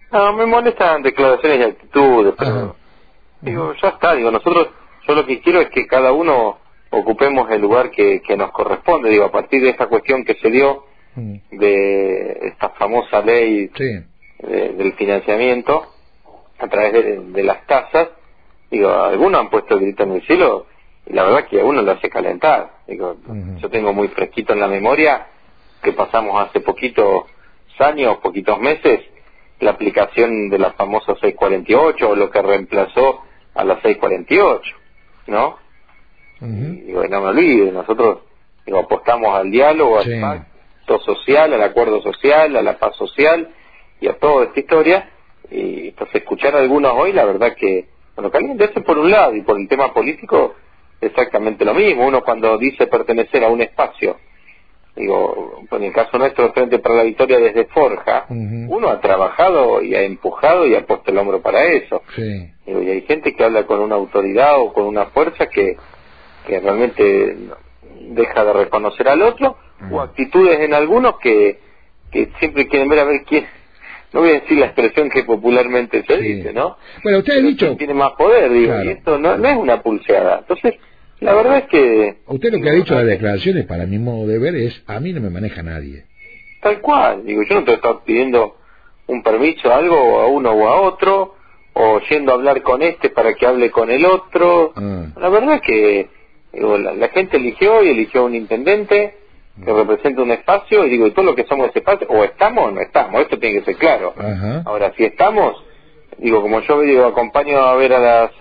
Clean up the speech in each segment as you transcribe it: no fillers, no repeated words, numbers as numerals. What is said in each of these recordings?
No, me molestan declaraciones y actitudes, pero Ajá. digo, ya está, digo, nosotros, yo lo que quiero es que cada uno ocupemos el lugar que nos corresponde, digo, a partir de esta cuestión que se dio de esta famosa ley Sí. del financiamiento a través de las tasas, digo, algunos han puesto el grito en el cielo y la verdad que a uno lo hace calentar. Digo, yo tengo muy fresquito en la memoria que pasamos hace poquitos años, poquitos meses, la aplicación de la famosa 648 o lo que reemplazó a la 648, ¿no? Y digo, no me olvide, nosotros digo, apostamos al diálogo, Sí. al pacto social, al acuerdo social, a la paz social y a toda esta historia. Y pues escuchar a algunos hoy, la verdad que, bueno, caliente eso por un lado, y por el tema político exactamente lo mismo. Uno cuando dice pertenecer a un espacio, digo, en el caso nuestro, Frente para la Victoria desde Forja, uno ha trabajado y ha empujado y ha puesto el hombro para eso. Sí. Digo, y hay gente que habla con una autoridad o con una fuerza que realmente deja de reconocer al otro, o actitudes en algunos que siempre quieren ver a ver quién, no voy a decir la expresión que popularmente se dice, ¿no? Bueno, usted ha dicho... ¿Quién tiene más poder? Digo, Claro. y esto no es una pulseada. Entonces, la verdad es que... Usted lo que ha dicho en las declaraciones, para mi modo de ver, es: a mí no me maneja nadie. Tal cual, digo, yo no te estoy pidiendo un permiso, algo a uno o a otro, o yendo a hablar con este para que hable con el otro. La verdad es que digo, la gente eligió y eligió un intendente que representa un espacio, y digo, y todo lo que somos ese espacio, o estamos o no estamos, esto tiene que ser claro. Ahora, si estamos, digo, como yo digo, acompaño a ver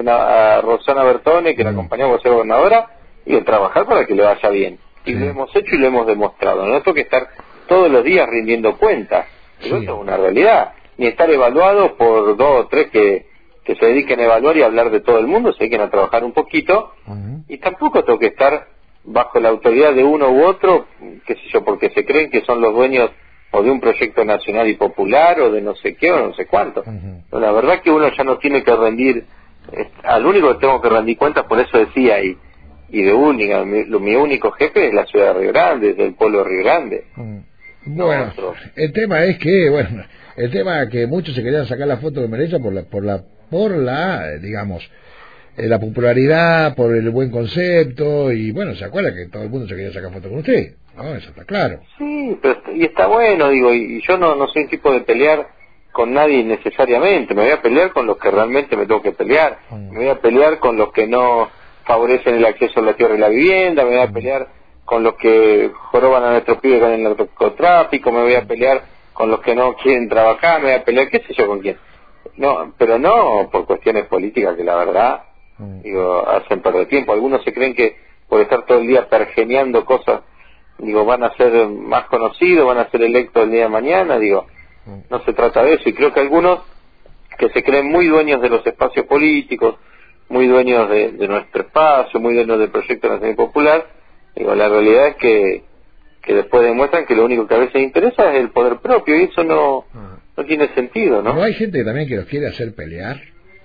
a Rosana Bertone, que la acompañamos a ser gobernadora, y a trabajar para que le vaya bien. Y lo hemos hecho y lo hemos demostrado. No tengo que estar todos los días rindiendo cuentas. Digo, eso es una realidad. Ni estar evaluados por 2 o 3 que se dediquen a evaluar y a hablar de todo el mundo, se dediquen a trabajar un poquito. Y tampoco tengo que estar bajo la autoridad de uno u otro, qué sé yo, porque se creen que son los dueños o de un proyecto nacional y popular o de no sé qué o no sé cuánto. Pero la verdad que uno ya no tiene que rendir, al único que tengo que rendir cuentas, por eso decía, y de única, mi único jefe es la ciudad de Río Grande, es del pueblo de Río Grande. Bueno, el tema es que, bueno, el tema es que muchos se querían sacar la foto de Melella por la digamos, la popularidad, por el buen concepto, y bueno, se acuerda que todo el mundo se quería sacar foto con usted, ¿no? Eso está claro. Sí, pero, y está bueno, digo, y yo no soy un tipo de pelear con nadie necesariamente, me voy a pelear con los que realmente me tengo que pelear, me voy a pelear con los que no favorecen el acceso a la tierra y la vivienda, me voy a pelear con los que joroban a nuestros pibes con el narcotráfico, me voy a pelear con los que no quieren trabajar, me voy a pelear, qué sé yo con quién. No, pero no por cuestiones políticas que la verdad, digo, hacen perder tiempo. Algunos se creen que por estar todo el día pergeneando cosas, digo, van a ser más conocidos, van a ser electos el día de mañana, digo, no se trata de eso. Y creo que algunos que se creen muy dueños de los espacios políticos, muy dueños de nuestro espacio, muy dueños del proyecto nacional y popular, digo, la realidad es que después demuestran que lo único que a veces interesa es el poder propio, y eso no tiene sentido, ¿no? ¿No hay gente también que los quiere hacer pelear?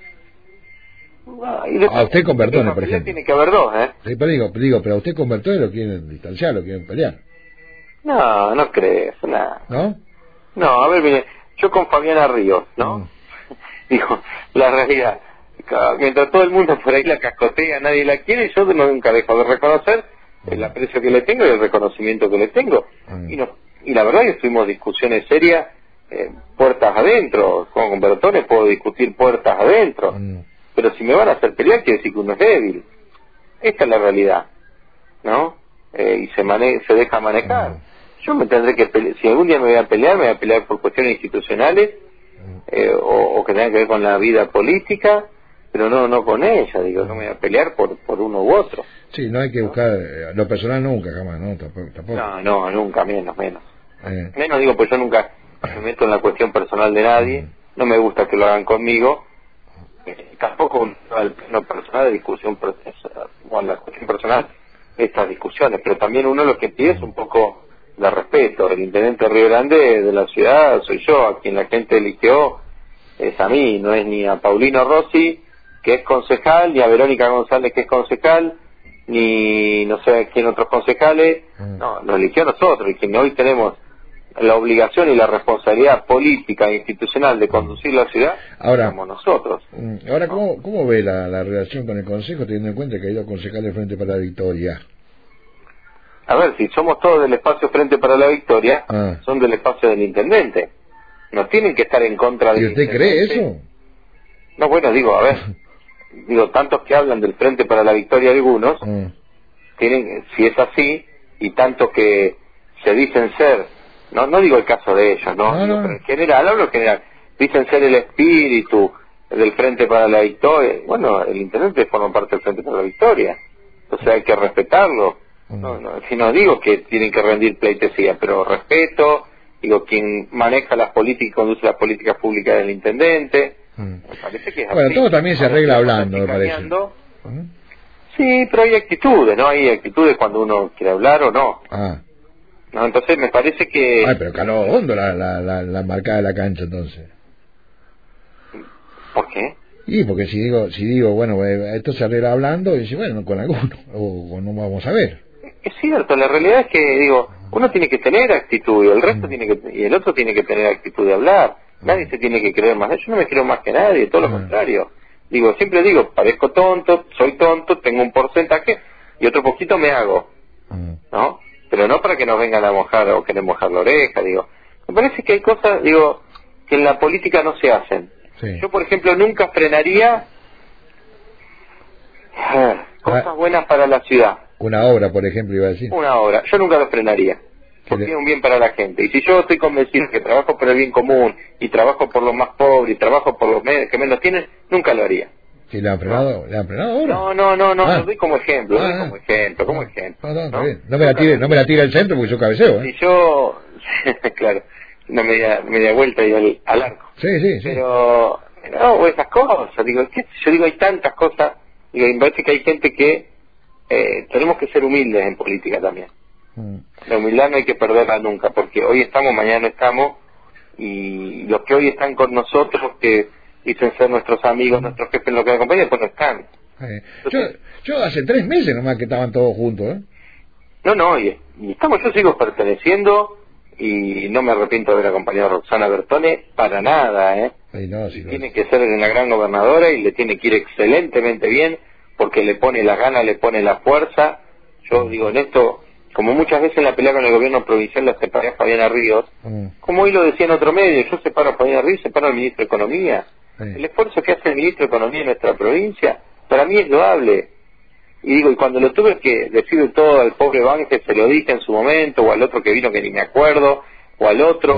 Y después, A usted con Bertone, por ejemplo. Tiene que haber dos, ¿eh? Sí, pero digo, pero a usted con Bertone lo quieren distanciar, lo quieren pelear. No crees, nada. ¿No? No, a ver, mire, yo con Fabiana Ríos, ¿no? Digo, la realidad, mientras todo el mundo por ahí la cascotea, nadie la quiere, yo nunca dejo de reconocer el aprecio que le tengo y el reconocimiento que le tengo. Y la verdad que tuvimos discusiones serias, puertas adentro. Con Bertone puedo discutir puertas adentro. Pero si me van a hacer pelear, quiere decir que uno es débil. Esta es la realidad, ¿no? Y se deja manejar. Yo me tendré que pelear. Si algún día me voy a pelear por cuestiones institucionales, o que tengan que ver con la vida política, pero no con ella, digo, no me voy a pelear por uno u otro. Sí, no hay que buscar lo personal nunca, jamás, ¿no? Tampoco. No, nunca, menos. Menos digo, pues yo nunca me meto en la cuestión personal de nadie, no me gusta que lo hagan conmigo, tampoco al plano personal de discusión, o en la cuestión personal, estas discusiones, pero también uno lo que pide es un poco de respeto. El intendente de Río Grande de la ciudad soy yo, a quien la gente eligió es a mí, no es ni a Paulino Rossi, que es concejal, ni a Verónica González, que es concejal, ni no sé quién otros concejales, no, nos eligió a nosotros, y quien hoy tenemos la obligación y la responsabilidad política e institucional de conducir la ciudad, ahora, somos nosotros. Ahora, ¿cómo ve la relación con el Consejo, teniendo en cuenta que hay dos concejales del Frente para la Victoria? A ver, si somos todos del espacio Frente para la Victoria, son del espacio del intendente. No tienen que estar en contra del intendente. ¿Y usted cree eso? No, bueno, digo, a ver, tantos que hablan del Frente para la Victoria algunos, tienen, si es así, y tantos que se dicen ser, no digo el caso de ellos, pero en general, hablo en general, dicen ser el espíritu del Frente para la Victoria. Bueno, el intendente forma parte del Frente para la Victoria, entonces hay que respetarlo. Si no digo que tienen que rendir pleitesía, pero respeto, digo, quien maneja las políticas y conduce las políticas públicas del intendente. Me parece que es bueno, así. todo también se arregla hablando, me parece. Sí, pero hay actitudes, ¿no? Hay actitudes cuando uno quiere hablar o no. No, entonces me parece que... Ay, pero caló hondo la marcada de la cancha, entonces. ¿Por qué? Y porque si digo, bueno, esto se arregla hablando, y dice, bueno, con alguno, o no vamos a ver. Es cierto, la realidad es que, digo, uno tiene que tener actitud, y el resto y el otro tiene que tener actitud de hablar. Nadie se tiene que creer más. Yo no me creo más que nadie, todo lo contrario. Digo, siempre digo, parezco tonto, soy tonto, tengo un porcentaje, y otro poquito me hago, ¿no? Pero no para que nos vengan a mojar o querer mojar la oreja, digo. Me parece que hay cosas, digo, que en la política no se hacen. Sí. Yo, por ejemplo, nunca frenaría cosas buenas para la ciudad. Una obra, por ejemplo, iba a decir. Una obra, yo nunca lo frenaría, porque es un bien para la gente. Y si yo estoy convencido que trabajo por el bien común, y trabajo por los más pobres, y trabajo por los que menos tienen, nunca lo haría. ¿Y le han frenado? ¿Le han frenado ahora? No, lo doy como ejemplo, como ejemplo. No me la tire el centro porque yo cabeceo, Si yo, claro, una media vuelta y al arco. Sí. Pero, no, esas cosas, digo, yo digo, hay tantas cosas, digo, me parece que hay gente que tenemos que ser humildes en política también. La humildad no hay que perderla nunca, porque hoy estamos, mañana no estamos, y los que hoy están con nosotros, que dicen ser nuestros amigos, nuestros jefes, lo que nos acompañan, pues no están. Entonces, yo hace 3 meses nomás que estaban todos juntos, y estamos, yo sigo perteneciendo, y no me arrepiento de haber acompañado a Roxana Bertone para nada, tiene que ser una gran gobernadora y le tiene que ir excelentemente bien, porque le pone las ganas, le pone la fuerza. Yo digo, en esto, como muchas veces en la pelea con el gobierno provincial la separé a Fabiana Ríos, como hoy lo decía en otro medio, yo separo a Fabiana Ríos, separo al ministro de Economía. El esfuerzo que hace el ministro de Economía en nuestra provincia, para mí es loable. Y digo, y cuando lo tuve que decir todo al pobre Banque, se lo dije en su momento, o al otro que vino que ni me acuerdo, o al otro...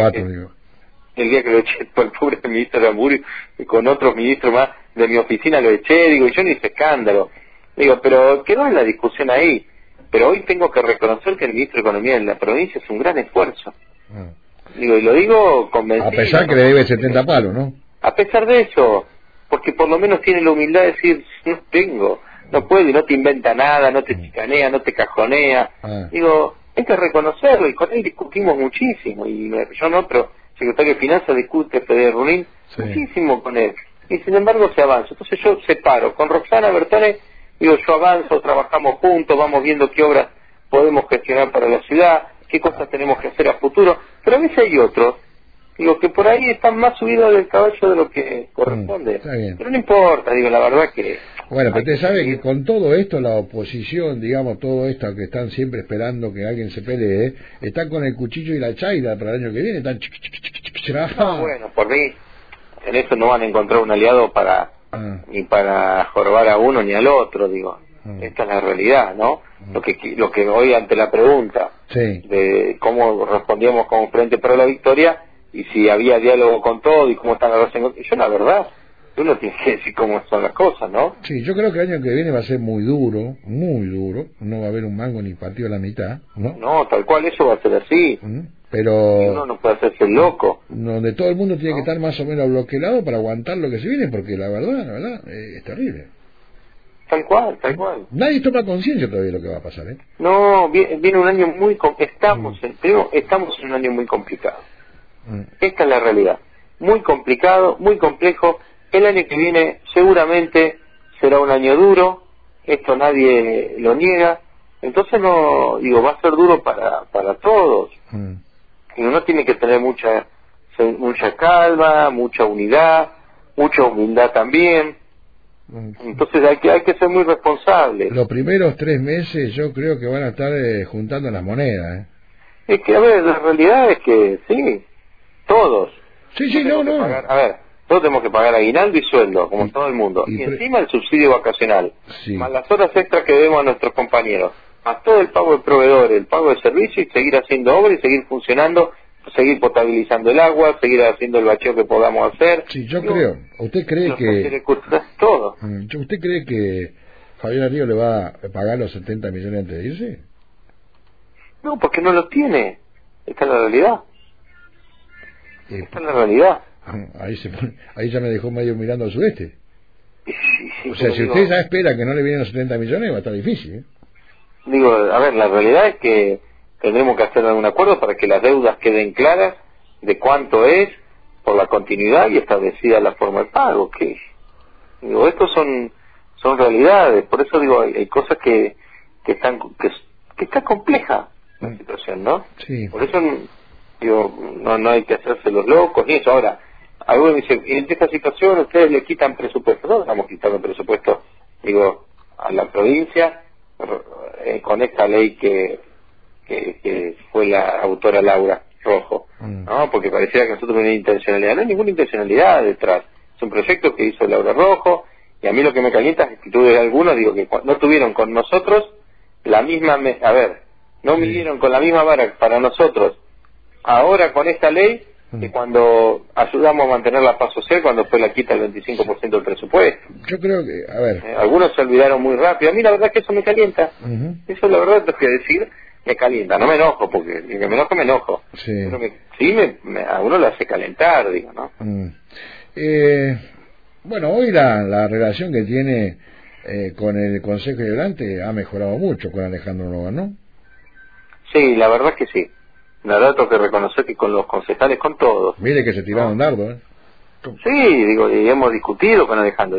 El día que lo eché por el pobre ministro de Amburio, y con otros ministros más de mi oficina lo eché, digo, y yo no hice escándalo. Digo, pero quedó en la discusión ahí. Pero hoy tengo que reconocer que el ministro de Economía en la provincia es un gran esfuerzo. Digo, y lo digo convencido. A pesar que le debe 70 palos, ¿no? A pesar de eso, porque por lo menos tiene la humildad de decir, no puede, y no te inventa nada, no te chicanea, no te cajonea. Digo, hay que reconocerlo, y con él discutimos muchísimo, y yo en otro secretario de Finanzas discute, Fede Runín, muchísimo con él, y sin embargo se avanza. Entonces yo separo, con Roxana Bertone, digo, yo avanzo, trabajamos juntos, vamos viendo qué obras podemos gestionar para la ciudad, qué cosas tenemos que hacer a futuro, pero a veces hay otros, digo, que por ahí están más subidos del caballo de lo que corresponde. Pero no importa, digo, la verdad que... Bueno, pero usted sabe que con todo esto, la oposición, digamos, todo esto que están siempre esperando que alguien se pelee, están con el cuchillo y la chaira para el año que viene, están... bueno, por mí, en eso no van a encontrar un aliado para ni para jorobar a uno ni al otro, digo. Esta es la realidad, ¿no? Lo que hoy ante la pregunta de cómo respondíamos como Frente para la Victoria, y si había diálogo con todo y cómo están las relaciones, yo la verdad, uno tiene que decir cómo son las cosas, ¿no? Sí, yo creo que el año que viene va a ser muy duro, no va a haber un mango ni partido a la mitad, ¿no? No, tal cual, eso va a ser así. Pero uno no puede hacerse loco. Donde todo el mundo tiene que estar más o menos bloqueado para aguantar lo que se viene, porque la verdad, es terrible. Tal cual. Nadie toma conciencia todavía de lo que va a pasar, ¿eh? No, viene un año muy... Estamos en un año muy complicado. Esta es la realidad. Muy complicado, muy complejo. El año que viene seguramente será un año duro. Esto nadie lo niega. Entonces va a ser duro para todos. y uno tiene que tener mucha calma, mucha unidad, mucha humildad también. Entonces hay que ser muy responsable. Los primeros 3 meses yo creo que van a estar juntando las monedas. Es que, a ver, la realidad es que sí, todos. Sí, no. Todos tenemos que pagar aguinaldo y sueldo, como todo el mundo. Y encima el subsidio vacacional, más las horas extras que debemos a nuestros compañeros, más todo el pago de proveedores, el pago de servicios, y seguir haciendo obra y seguir funcionando, seguir potabilizando el agua, seguir haciendo el bacheo que podamos hacer. Sí, yo creo. ¿Usted cree que todo? ¿Usted cree que Javier Arrigo le va a pagar los 70 millones antes de irse? No, porque no lo tiene. Esta es la realidad. Esta es la realidad. Ahí ya me dejó medio mirando al sudeste. Sí, o sea, si usted ya espera que no le vienen los 70 millones, va a estar difícil. Digo, a ver, la realidad es que tendremos que hacer algún acuerdo para que las deudas queden claras de cuánto es por la continuidad y establecida la forma de pago. Digo, estos son realidades. Por eso digo, hay cosas que está compleja la situación, ¿no? Sí. Por eso digo, no hay que hacerse los locos ni eso. Ahora, algunos dicen, en esta situación ustedes le quitan presupuesto. No estamos quitando presupuesto, digo, a la provincia con esta ley que fue la autora Laura Rojo, ¿no? Porque pareciera que nosotros tenemos intencionalidad. No hay ninguna intencionalidad detrás. Es un proyecto que hizo Laura Rojo, y a mí lo que me calienta es que actitudes de algunos, digo, que no tuvieron con nosotros la misma... no midieron con la misma vara para nosotros ahora con esta ley que cuando ayudamos a mantener la paz social cuando después la quita el 25% del presupuesto. Yo creo que, a ver... algunos se olvidaron muy rápido. A mí la verdad es que eso me calienta. Eso la verdad tengo que decir, me calienta. No me enojo, porque si me enojo. Sí. Pero a uno le hace calentar, digo, ¿no? Bueno, hoy la relación que tiene con el Consejo Deliberante ha mejorado mucho con Alejandro Novoa, ¿no? Sí, la verdad es que sí. La verdad tengo que reconocer que con los concejales, con todos. Mire que se tiraron dardo, Sí, digo, y hemos discutido con Alejandro.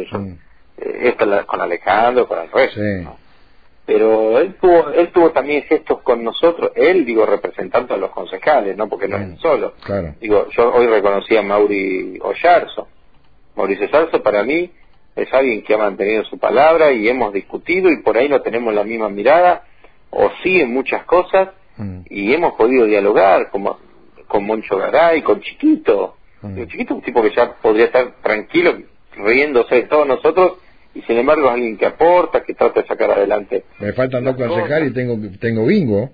Con Alejandro, con el resto. Sí. ¿no? Pero él tuvo también gestos con nosotros, él, digo, representando a los concejales, ¿no? Porque no es él solo. Claro. Digo, yo hoy reconocí a Mauricio Oyarzo. Mauricio Oyarzo para mí es alguien que ha mantenido su palabra y hemos discutido y por ahí no tenemos la misma mirada, o sí en muchas cosas, y hemos podido dialogar con Moncho Garay, con Chiquito. Chiquito es un tipo que ya podría estar tranquilo, riéndose de todos nosotros, y sin embargo es alguien que aporta, que trata de sacar adelante. Me faltan 2 concejales y tengo bingo.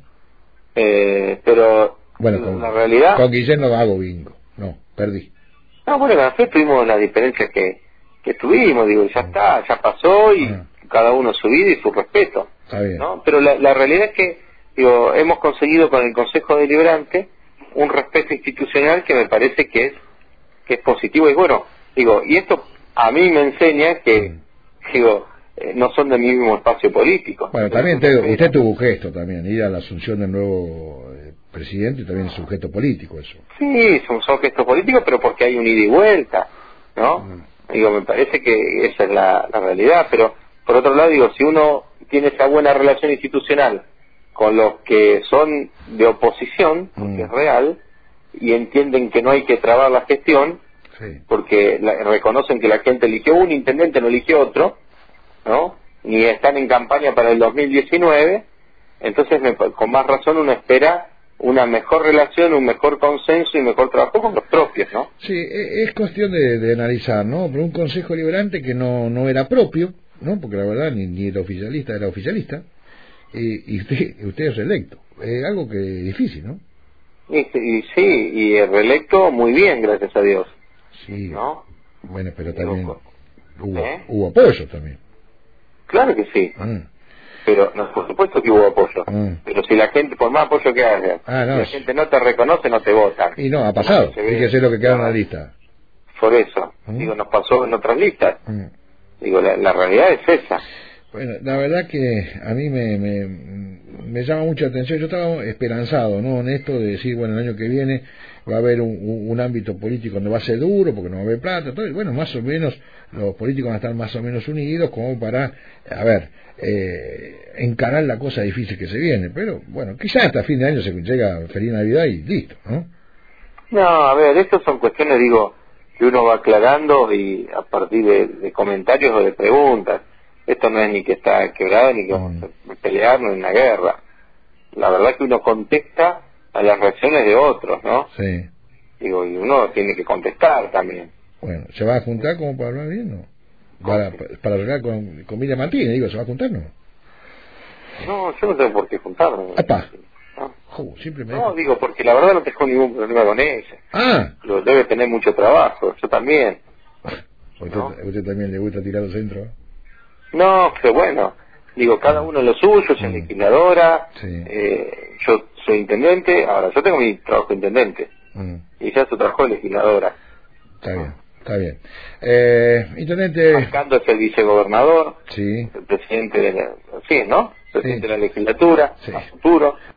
Pero bueno, la realidad... Con Guillermo no hago bingo. No, perdí. No, bueno, en la fe tuvimos las diferencias que tuvimos, digo, ya está, ya pasó, y cada uno su vida y su respeto. Está bien. ¿No? Pero la realidad es que, digo, hemos conseguido con el Consejo Deliberante un respeto institucional que me parece que es positivo. Y bueno, digo, y esto a mí me enseña que, digo, no son del mismo espacio político. Bueno, también usted tuvo un gesto también, ir a la asunción del nuevo presidente también es un gesto político eso. Sí, son gestos políticos, pero porque hay un ida y vuelta, ¿no? Digo, me parece que esa es la realidad, pero por otro lado, digo, si uno tiene esa buena relación institucional con los que son de oposición, porque es real, y entienden que no hay que trabar la gestión, porque reconocen que la gente eligió un intendente, no eligió otro, ¿no? Ni están en campaña para el 2019, entonces con más razón uno espera una mejor relación, un mejor consenso y mejor trabajo con los propios, ¿no? Sí, es cuestión de analizar, ¿no? Pero un Consejo Deliberante que no era propio, ¿no? Porque la verdad ni el oficialista era oficialista, y usted es electo. Es algo que es difícil, ¿no? Y el reelecto muy bien, gracias a Dios. Sí, ¿no? Bueno, pero también hubo apoyo también. Claro que sí. Pero no, por supuesto que hubo apoyo. Pero si la gente, por más apoyo que haya, si la gente no te reconoce, no te vota. Y no, ha pasado. Fíjese lo que queda en la lista. Por eso. Digo, nos pasó en otras listas. Digo, la realidad es esa. Bueno, la verdad que a mí me llama mucha atención. Yo estaba esperanzado, ¿no?, en esto de decir, bueno, el año que viene va a haber un ámbito político donde va a ser duro porque no va a haber plata. Entonces, bueno, más o menos los políticos van a estar más o menos unidos como para, a ver, encarar la cosa difícil que se viene. Pero, bueno, quizás hasta fin de año se llega feliz Navidad y listo, ¿no? No, a ver, estas son cuestiones, digo, que uno va aclarando y a partir de comentarios o de preguntas. Esto no es ni que está quebrado, ni que vamos a pelear, ni una guerra. La verdad que uno contesta a las reacciones de otros, ¿no? Sí. Digo, y uno tiene que contestar también. Bueno, ¿se va a juntar como para hablar bien, no? Para hablar con Miriam Martínez, digo, ¿se va a juntar, no? No, yo no tengo por qué juntarme. ¡Epa! ¿No? Siempre me No, digo, porque la verdad no tengo ningún problema con ella. Ah. Debe tener mucho trabajo, yo también. ¿Usted también le gusta tirar los centros? No, pero bueno, digo, cada uno lo suyo, es legisladora, sí. Yo soy intendente, ahora yo tengo mi trabajo de intendente, y ella su trabajo de legisladora. Está bien, está bien. Intendente... Marcando es el vicegobernador, sí. el presidente de la... Sí, ¿no? Presidente de la legislatura, sí. a futuro.